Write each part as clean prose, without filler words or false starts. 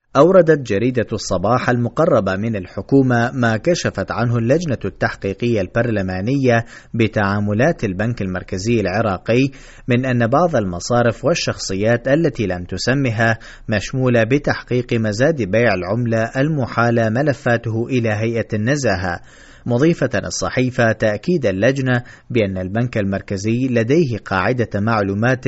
أوردت جريدة الصباح المقربة من الحكومة ما كشفت عنه اللجنة التحقيقية البرلمانية بتعاملات البنك المركزي العراقي من أن بعض المصارف والشخصيات التي لم تسمها مشمولة بتحقيق مزاد بيع العملة المحالة ملفاته إلى هيئة النزاهة، مضيفة الصحيفة تأكيد اللجنة بأن البنك المركزي لديه قاعدة معلومات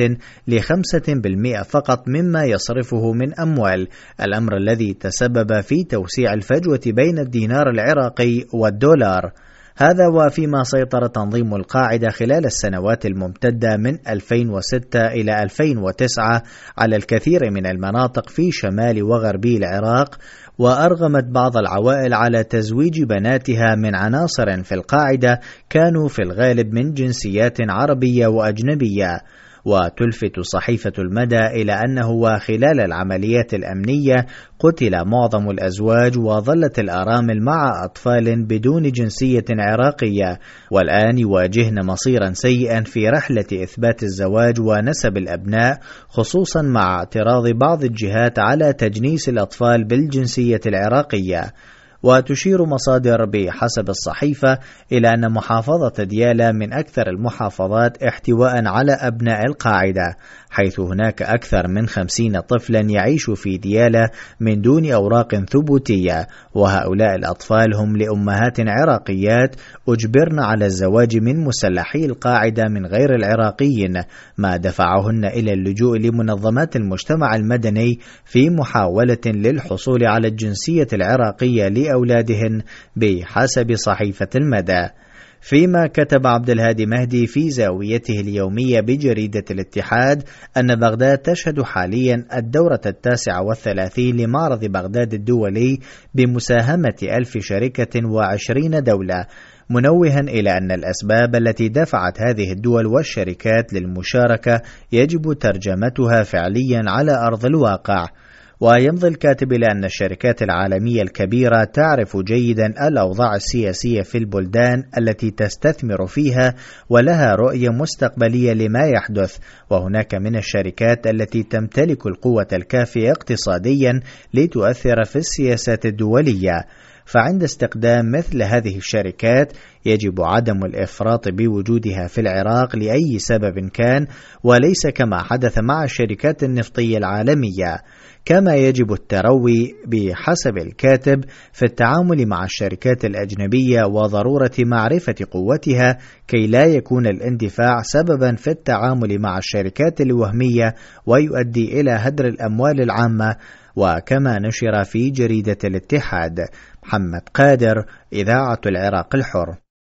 ل5% فقط مما يصرفه من أموال، الأمر الذي تسبب في توسيع الفجوة بين الدينار العراقي والدولار. هذا وفيما سيطر تنظيم القاعدة خلال السنوات الممتدة من 2006 إلى 2009 على الكثير من المناطق في شمال وغربي العراق، وأرغمت بعض العوائل على تزويج بناتها من عناصر في القاعدة كانوا في الغالب من جنسيات عربية وأجنبية. وتلفت صحيفة المدى إلى أنه وخلال العمليات الأمنية قتل معظم الأزواج وظلت الأرامل مع أطفال بدون جنسية عراقية، والآن يواجهن مصيرا سيئا في رحلة إثبات الزواج ونسب الأبناء، خصوصا مع اعتراض بعض الجهات على تجنيس الأطفال بالجنسية العراقية. وتشير مصادر بحسب الصحيفة إلى أن محافظة ديالى من أكثر المحافظات احتواء على أبناء القاعدة، حيث هناك أكثر من 50 طفلا يعيش في ديالى من دون أوراق ثبوتية، وهؤلاء الأطفال هم لأمهات عراقيات أجبرن على الزواج من مسلحي القاعدة من غير العراقيين، ما دفعهن إلى اللجوء لمنظمات المجتمع المدني في محاولة للحصول على الجنسية العراقية لأولادهن بحسب صحيفة المدى. فيما كتب عبد الهادي مهدي في زاويته اليومية بجريدة الاتحاد أن بغداد تشهد حاليا الدورة 39 لمعرض بغداد الدولي بمساهمة 1000 شركة و20 دولة، منوها إلى أن الأسباب التي دفعت هذه الدول والشركات للمشاركة يجب ترجمتها فعليا على أرض الواقع. ويمضي الكاتب إلى أن الشركات العالمية الكبيرة تعرف جيدا الأوضاع السياسية في البلدان التي تستثمر فيها ولها رؤية مستقبلية لما يحدث، وهناك من الشركات التي تمتلك القوة الكافية اقتصاديا لتؤثر في السياسات الدولية، فعند استخدام مثل هذه الشركات يجب عدم الإفراط بوجودها في العراق لأي سبب كان، وليس كما حدث مع الشركات النفطية العالمية. كما يجب التروي بحسب الكاتب في التعامل مع الشركات الأجنبية وضرورة معرفة قوتها كي لا يكون الاندفاع سببا في التعامل مع الشركات الوهمية ويؤدي إلى هدر الأموال العامة. وكما نشر في جريدة الاتحاد. محمد قادر، إذاعة العراق الحر.